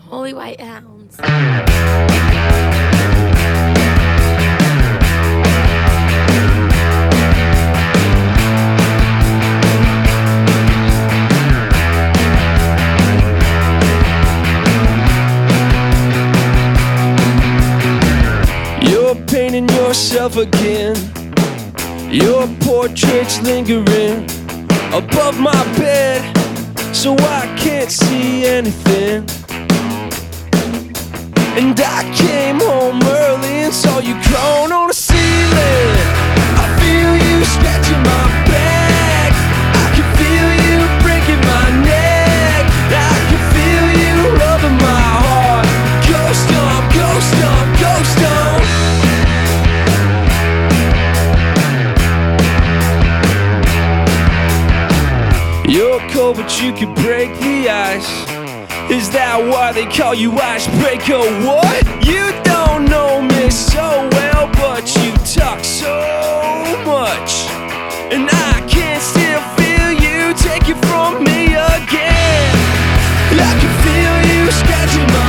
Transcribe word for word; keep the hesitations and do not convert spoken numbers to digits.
Holy white hounds. You're painting yourself again. Your portrait's lingering above my bed, so I can't see anything. And I came home early and saw you crawling on the ceiling. I feel you scratching my back. I can feel you breaking my neck. I can feel you rubbing my heart. Ghost stomp, ghost stomp, ghost stomp. You're cold, but you can break the ice. Is that why they call you icebreaker? What? You don't know me so well, but you talk so much, and I can still feel you take it from me again. I can feel you scratching my